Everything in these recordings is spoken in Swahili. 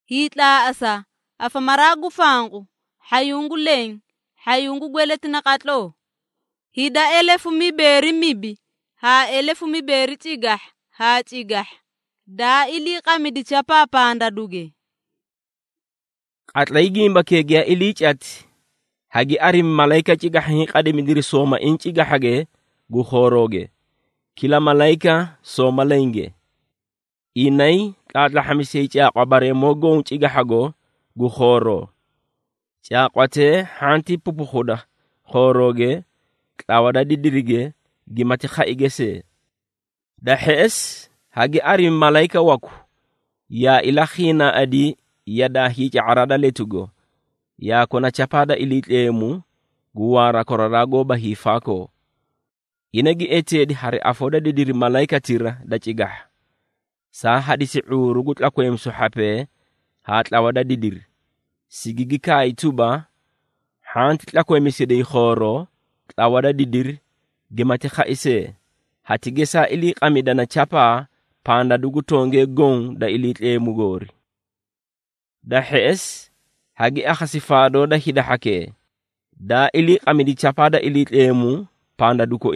hitla asa afamaragu fangu hayungu leng hayungu gweletina katlo hida 1,200 mibi ha 1,200 tigah ha tigah da ili qamidi chapa panda duge atlaygimba kegya ilichat hagi arim malaika cigahi qadimidiri soma inciga hage gu khoroge kila malaika soma lenge inay atla hamisei caqwa bare mogon ciga hago gu khoro caqwate hanti pupu khuda khoroge tawada didirige gimati khaigese da hes hagi arim malaika waku ya ilakhina adi yada hica arada letugo ya kona chapada ilitlemu guwara korarago bahi fako inagi etedi hari afoda didiri malaika tira da cigah sa hadisi urugut lakwem suhape hatla wada didir sigigi kai tuba hanti lakwem sidei khoro tawada didir gemati khaise hatigesa ili qamida na chapa panda dugu tonge gong da ilitlemu gori da hes hagi akhasifado da hida hake da ili qamidi chapada ilitlemu panda duko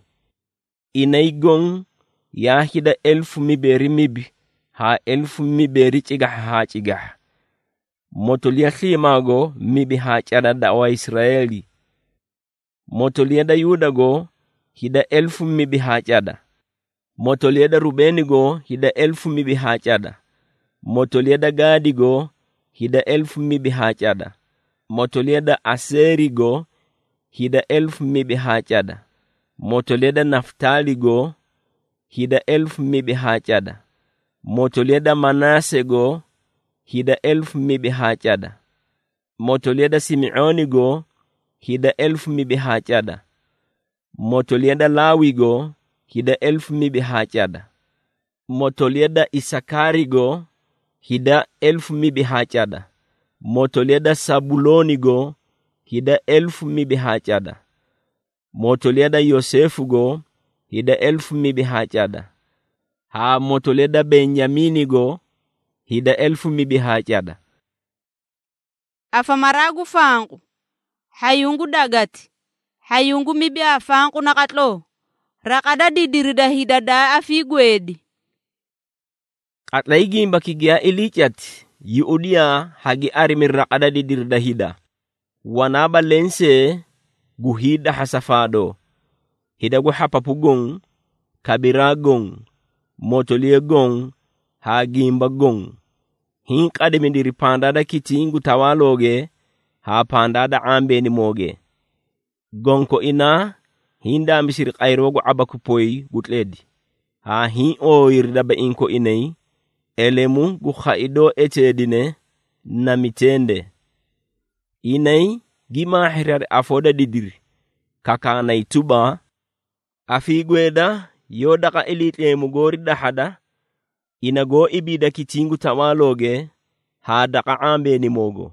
inay gong ya hida 1,200 mibi ha 1,200 cigah ha cigah motolia khimago mibi ha cada da wa Israeli motolia da Yuda go hida 1,000 mibi ha cada motolia da Rubeni go hida 1,000 mibi ha cada motolia da Gadi go hida 1,000 mibi ha cada motolia da Aseri go hida 1,000 mibi ha cada motolia da Naftali go hida 1,000 mibi ha cada motolia da Manase go hida 1,000 mibi ha cada motolia da Simeoni go hida 1,000 mibi ha cada motolia da Lawi go hida 1,000 mibi ha cada motolia da Isakari go hida 1,000 mibi ha cada motolia da Sabuloni go hida 1,000 mibi ha cada motolia da Yosefu go hida 1,000 mibi ha cada ha motolia da Benyamini go hida 1,000 mibi ha cada afamaragu fangu hayungu dagati hayungu mibi afangu nakatlo raqada didirida hida da afigwedi atlaygimba kigya ilichat yuudia hagi arimir raqada didirida hida wanaba lense guhida hasafado hida gu hapapugong kabiragong motoliegong hagimba gong hin qadimidiri pandada kitingu tawaloge ha pandada ambeni moge gonko ina hinda misir qayrogo abakupoy gutledi ha hin oyirda ba inko inay elemu gu khaido etedine namitende inay gima hirar afoda didir kakanay tuba afigweda yodaka elitlemu gori dahada inago ibida kitingu tawaloge ha daka ambeni mogo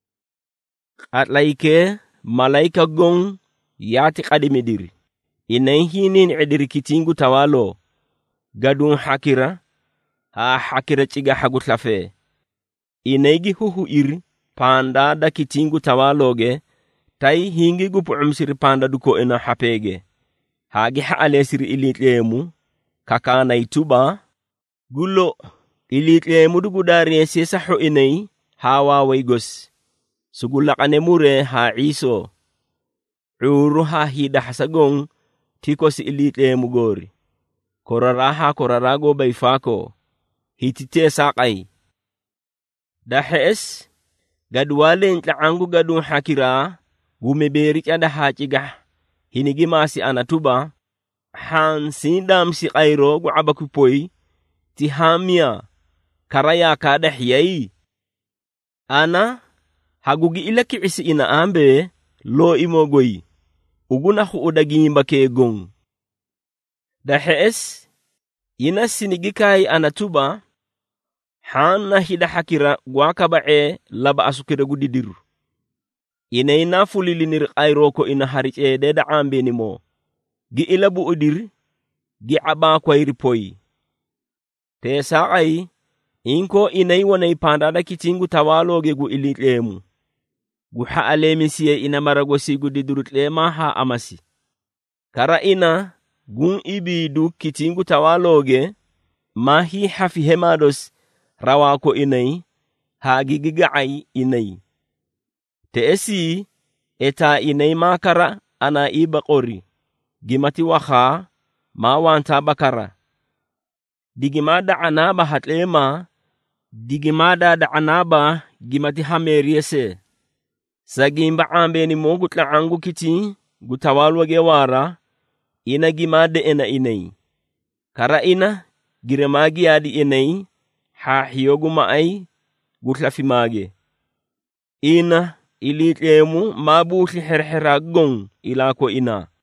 atlaike malaika gong yati qadimidiri inay hinin ediri kitingu tawalo gadun hakira ha hakira ciga hagutlafe inaygi huhu ir panda da kitingu tawaloge tay hingi gupu umsir panda duko ina hapege hagi ha alesir ilitlemu kakana ituba gullo ilitlemu dugudari sesa ho inay hawa waygos sugulla kanemure ha iso uru ha hida hasagong tikos ilitlemu gori korarago bayfako hitite saqay da hes gadwalen tlaangu gadun hakira gumeberi cada haciga hinigi masi anatuba han sindam si qayro gu abakupoy ti hamia karaya kada hiyai ana hagugi ilaki isi ina ambe lo imogoy uguna hu udagimba ke gong da hes ina sinigikai anatuba hanna hida hakira gwakabae laba asukira gudidiru ina fulilinir qayroko ina harice de da ambeni mo gi ilabu udir gi aba kwayri poy te saqay inko inay wanay pandada kitingu tawaloge gu ilitlemu. Gu haalemisiye ina maragosi didurutlema ha amasi. Kara ina gun ibidu kitingu tawaloge mahi hafi hemados rawako inay ha gigigay inay. Teesi eta inay makara ana iba qori. Gimati waha ma wanta bakara. Digimada anaba hatlema digimada da anaba gimati hameriyese. Sagimba ambeni mogutla angu kiti gutawalwage wara ina gimade ena inay. Kara ina giremagi adi inay ha hiyoguma ay gutlafimage. Ina ilitlemu mabuthi herhera gong ilako ina.